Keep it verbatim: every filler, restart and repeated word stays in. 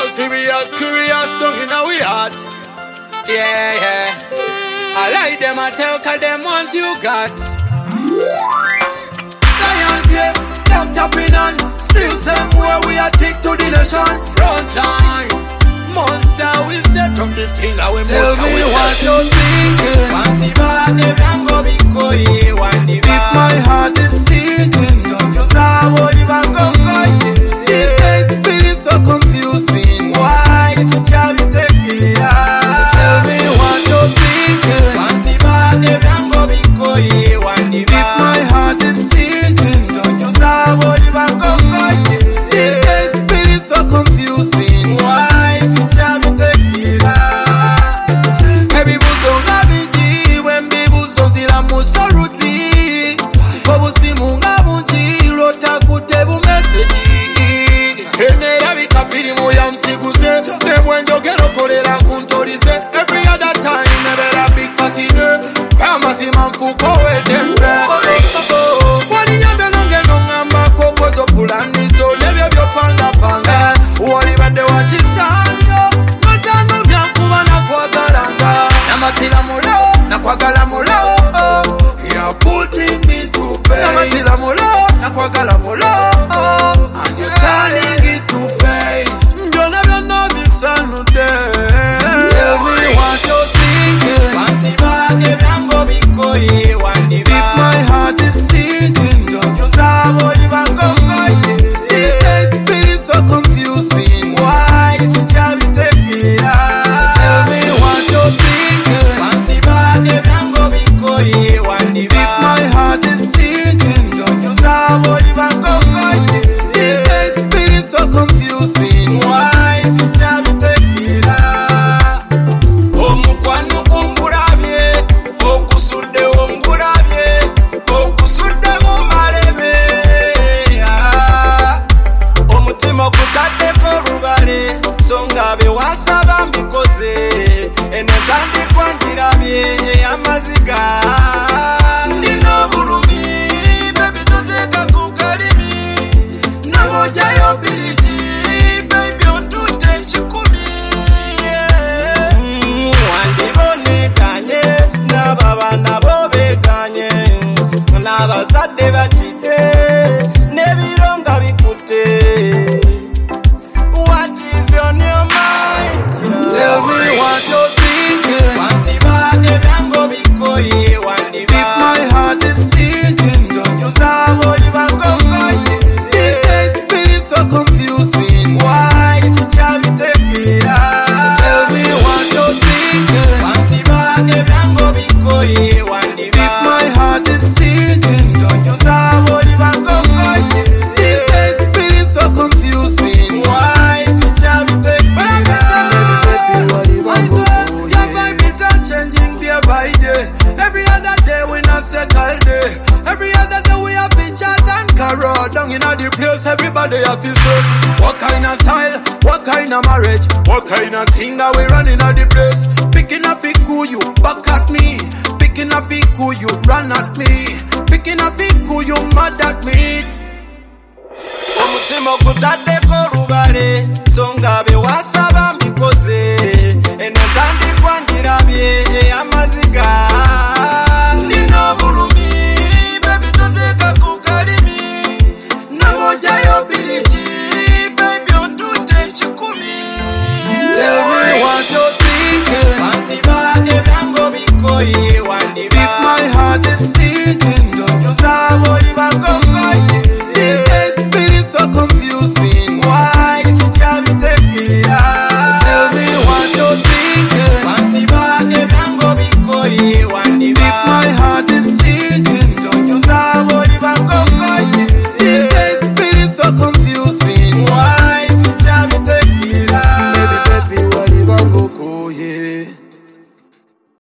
serious, curious, down in our heart. Yeah, yeah. I like them, I tell, cause them want you got. Lion play, Doctor Pinon, still same way we are take to the nation. Front line, monster, we set up the thing. Tell me what you're thinking. Wandiba, evango bikoye, wandiba. If my heart is sinking, don't you sabo libango koye. These days feeling so confusing. Why is it chavi taking? Tell me what you're thinking. Wandiba, evango bikoye, wandiba. If my heart is sinking, don't you sabo libango koye. These days feeling so confusing. Why is it chavi taking? Every buzo ngabiji, when bibuzo zila musorutli. Kobusi munga bunji, lota kutebu message. Enera bika filimu ya msiguse, nebwenjo gero kolera kuntolize. Every other time, nebera big party ne. Pharmacy manfuko wedembe. Wali yambe nonge nongamba koko zo pulanizo, nebyo byo panga panga. Wali bade wachisanyo, matano myakuba na kwagalanga. Namatila mulo, na kwagala mulo. You're putting me to pain. Namatila mulo, na kwagala mulo. And you're turning it to fate. Don't ever know this day. Tell me what you're thinking. Wandiba, evango bikoye, wandiba. If my heart is sinking, don't you sabo libango koye. These days feeling so confusing. Why is it chavi taking? Tell me what you're thinking. Wandiba, evango bikoye, wandiba. If my heart is sinking, don't you sabo libango koye. These days feeling so confusing. Why is it chavi taking? Omukwano ongulabye, okusudde ongulabye, okusudde mu malebe. Omutima gutaddeko olubale, so nga be wasaba mbikoze. Eno tandikwa ngirabye ey'amaziga. Nina obulumi, baby toteeka ku kalimi. Nabojjayo biriki, baby otutte ekikumi. Mm, wandibonekanye, n'abaana bo beekanye. N'abazadde batidde, n'ebiro nga bikutte. What is on your mind? Tell me what you're thinking. Wandiba, evango bikoye, wandiba. If my heart is sinking, don't you sabo libango koye. these days feeling so confusing. Why is it chavi taking? Tell me what you're thinking. Wandiba, evango bikoye, wandiba. If my heart is sinking, don't you sabo libango koye. these days feeling so confusing. Why is it chavi taking? I swear, your vibe it a changing day by day. Every other day we not circle day. Every other day we have to chat and carol. Down in the place, everybody have to say, what kind of style, what kind of marriage, what kind of thing that we running at the place. Picking up it cool, you back at me. Picking up it cool, you run at me. Picking up it cool, you mad at me. Omutima gutaddeko olubale, so nga be wasaba mbikoze. Eno tandikwa ngirabye ey'amaziga. Nina obulumi, baby toteeka ku kalimi. Nabojjayo biriki, baby otutte ekikumi. Tell me what you're thinking. Wandiba, evango bikoye, wandiba. If my heart is sinking, don't you sabo